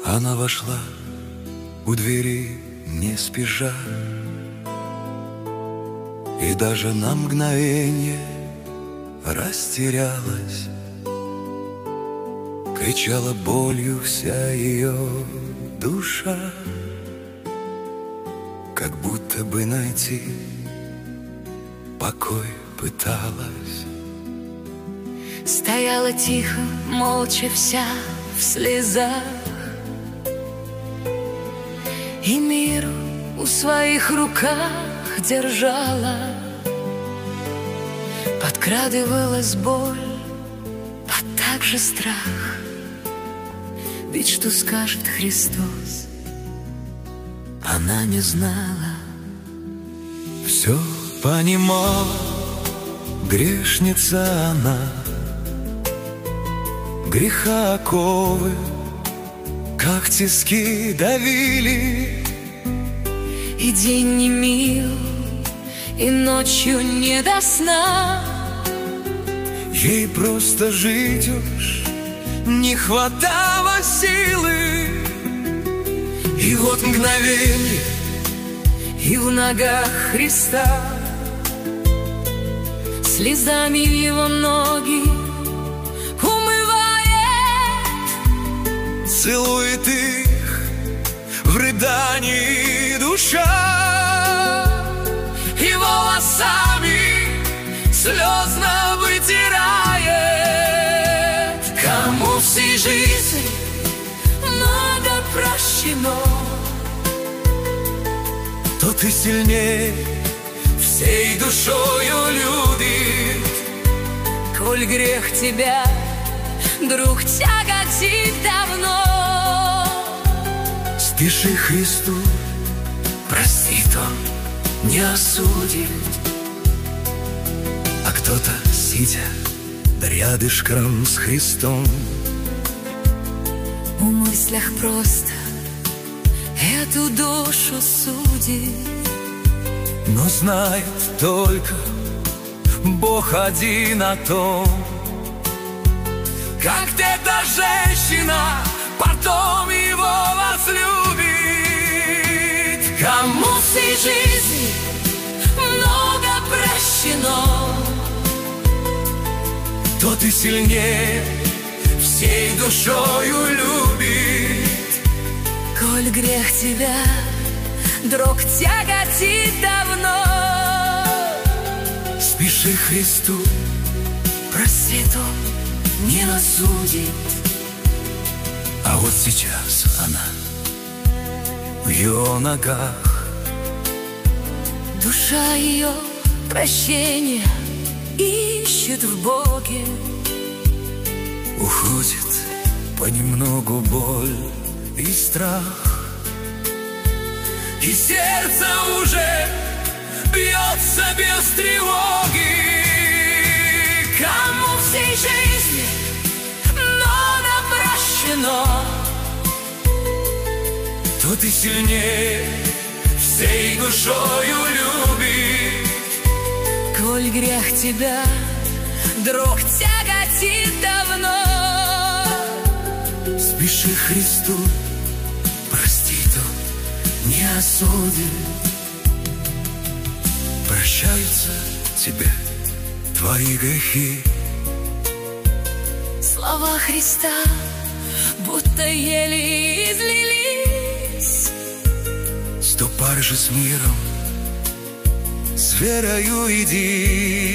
Она вошла у двери не спеша, и даже на мгновение растерялась. Кричала болью вся ее душа, как будто бы найти покой пыталась. Стояла тихо, молча вся в слезах, и мир у своих руках держала. Подкрадывалась боль, а также страх. Ведь что скажет Христос, она не знала. Все понимала грешница она, греха оковы, как тиски давили. И день не мил, и ночью не до сна. Ей просто жить уж не хватало силы. И вот мгновенье, и в ногах Христа, слезами его ноги умывает, целует их в рыдании душа, и волосами слезно вытирает. Кому всей жизни много прощено, тот и сильнее всей душою любит. Коль грех тебя, друг, тяготит давно, спеши Христу, простит Он, не осудит. А кто-то, сидя рядышком с Христом, в мыслях просто эту душу судит. но знает только Бог один о том, как эта женщина потом его возлюбит. Кому всей жизни много прощено, тот и сильнее всей душою любит. коль грех тебя, друг, тяготит давно, спеши Христу, простит Он, не осудит. а вот сейчас она в ее ногах. Душа ее прощения ищет в Боге. Уходит понемногу боль и страх, и сердце уже бьется без тревоги. Кому всей жизни много прощено, тот и сильнее всей душою любит. коль грех тебя, друг, тяготит давно, спеши Христу, простит Он, не осудит. Прощаются тебе твои грехи. слова Христа будто еле излились. Ступай же с миром, с верою иди,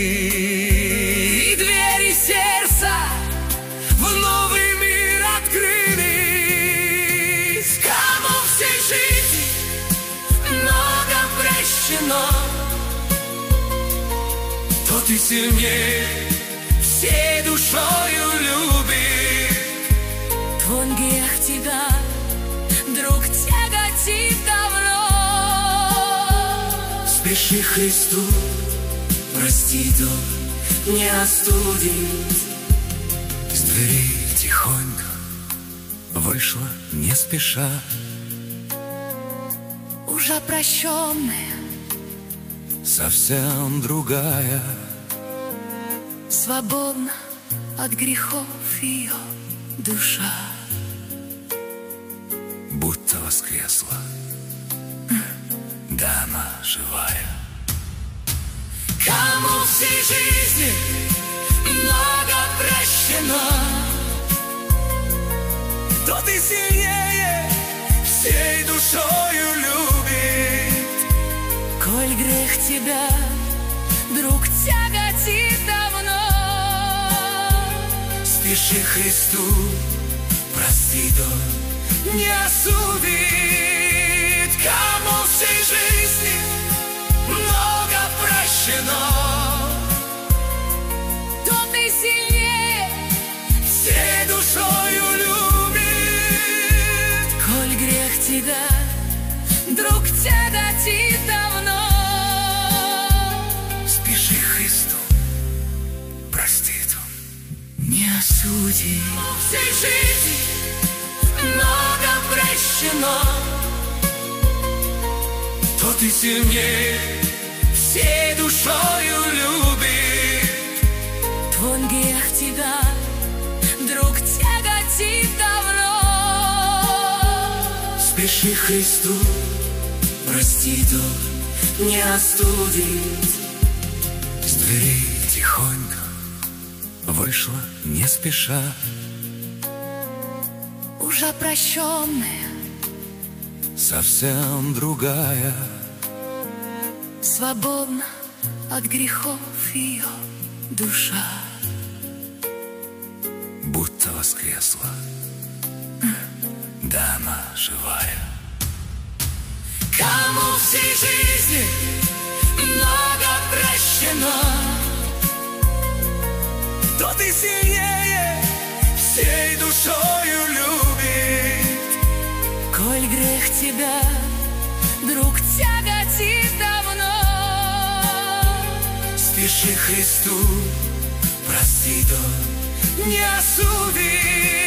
И двери сердца в новый мир открылись. Кому всей жизни много прощено, тот и сильнее всей душою любит. твой грех тебя, друг, тяготит давно, Спеши Христу, простит Он, не остудит. С двери тихонько вышла не спеша, уже прощенная, совсем другая, свободна от грехов ее душа. воскресла, да она живая. Кому всей жизни много прощено, тот и сильнее всей душою любит. коль грех тебя, друг, тяготит давно, Спеши Христу, простит Он, не осудит. Кому всей жизни много прощено, тот и сильнее всей душою любит. коль грех тебя, друг, тяготит давно, Спеши Христу, простит Он, не осудит. всей жизни Много прощено, тот и сильнее всей душою любит. твой грех тебя, друг, тяготит давно. Спеши Христу, простит Он, не остудит. С двери тихонько вышла не спеша, Уже прощенная, совсем другая. свободна от грехов ее душа. Будто воскресла, да она живая. Кому всей жизни много прощено, Тот и сильнее всей душою любит. коль грех тебя, друг, тяготит давно, Спеши Христу, простит Он, не осудит.